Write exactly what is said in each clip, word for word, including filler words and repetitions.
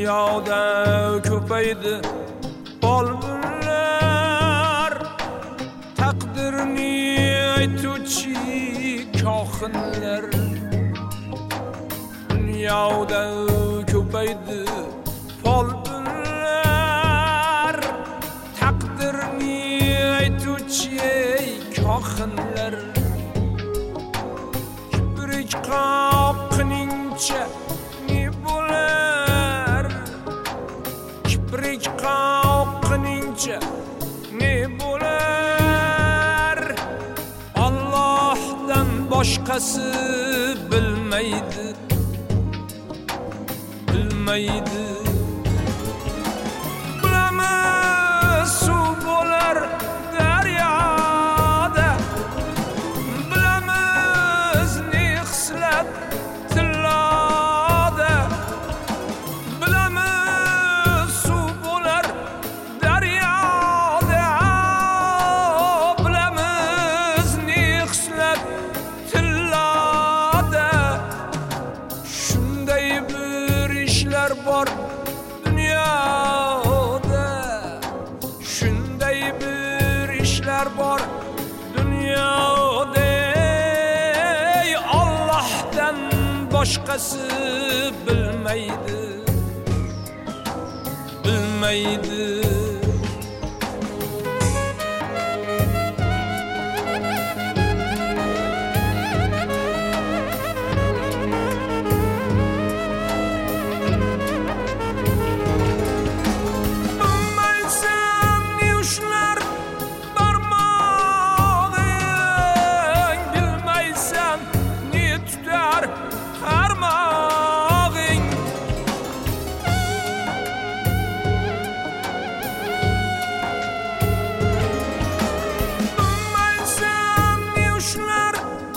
Dünyada ko'paydi folbinlar, taqdirni aytuvchi kohinlar. Dünyada ko'paydi folbinlar, taqdirni aytuvchi kohinlar. Kibrik qoqiningcha ne bo'lar, kibrik qoqiningcha ne bo'lar. Allohdan boshqasi bilmaydi, bilmaydi. Bilamiz suv bo'lar daryoda, bilamiz ne hislat tilloda. Bilamiz suv bo'lar daryoda, bilamiz ne hislat tilloda. Shunday bir ishlar bor dunyoda, shunday bir ishlar bor dunyoda. Allohdan boshqasi bilmaydi, bilmaydi. Bilmaysan ne ushlar barmog'ing, bilmaysan ne tutar qarmog'ing. Bilmaysan ne ushlar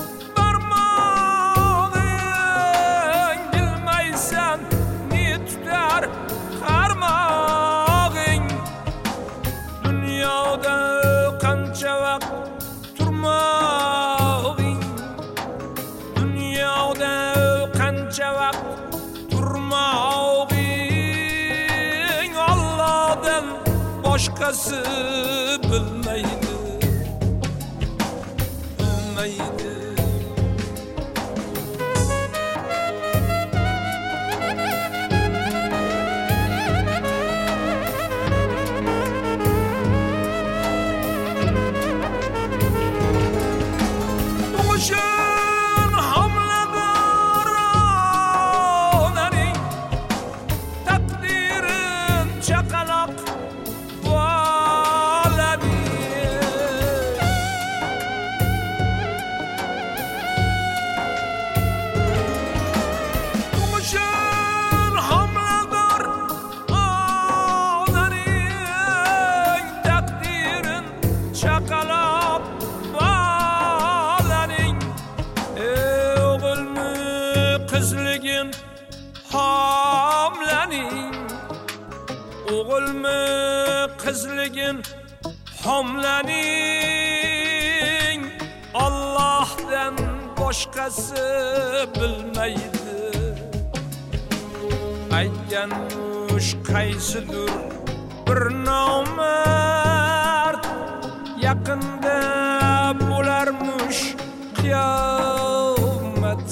barmog'ing, bilmaysan ne tutar qarmog'ing. Dunyoda qancha vaqt turmog'ing, dunyoda qancha vaqt turmog'ing. Allohdan boshqasi bilmaydi, bilmaydi. Tug'ishing homilador onaning, taqdirin chaqaloq bolaning. Tug'ishing homilador onaning, taqdirin chaqaloq bolaning. Ey o'g'ilmi qizligin homlaning, o'g'ilmi qizligin homlaning. Allohdan boshqasi bilmaydi. Aytganmish qaysidir bir nomard, yaqinda bo'larmish qiyomat.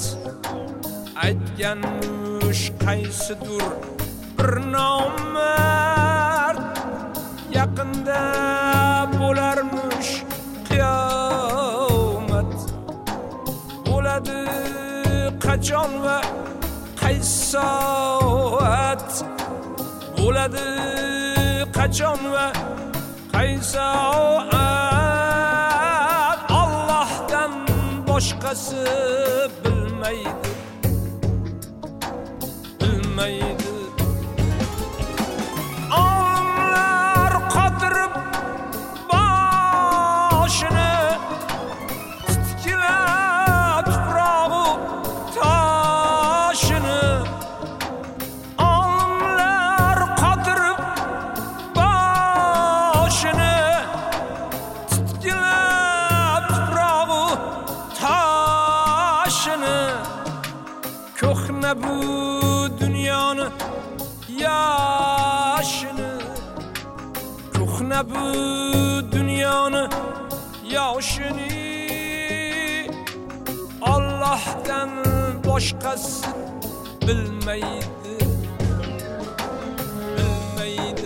Aytganmish qaysidir bir nomard, yaqinda bo'larmish qiyomat. Bo'ladi qachon va qaysi soat, bo'ladi qachon va qaysi soat. Allohdan boshqasi bilmaydi, bilmaydi. Olimlar qotirib boshini, titkila tuprog'u toshini. Olimlar qotirib boshini, titkila tuprog'u toshini. Ko'hna bu dunyoni yaşını Ko'hna bu dunyoni yoshini Allohdan boshqasi bilmaydi bilmaydi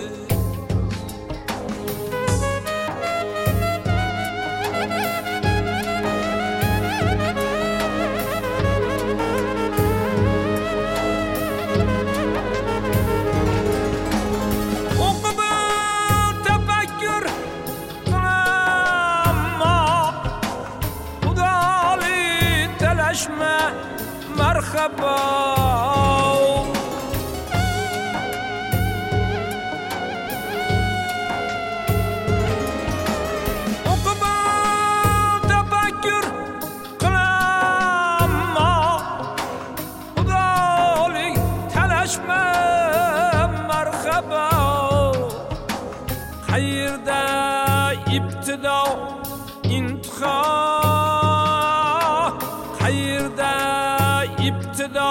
مرحبا عقبا تفكر قلما خدالي تلاشما مرحبا خيردا ابتدا انتخاب خيردا ابتدا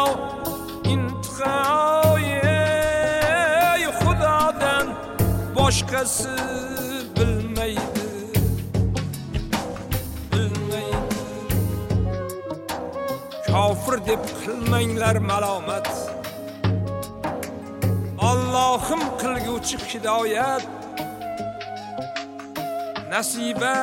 intihoy xudodan boshqasi bilmaydi bilmaydi kofir deb qilmanglar malomat Allohim qilguvchi hidoyat nasiba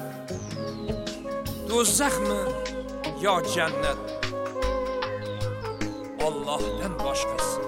do'zaxmi yo jannat Allohdan boshqasi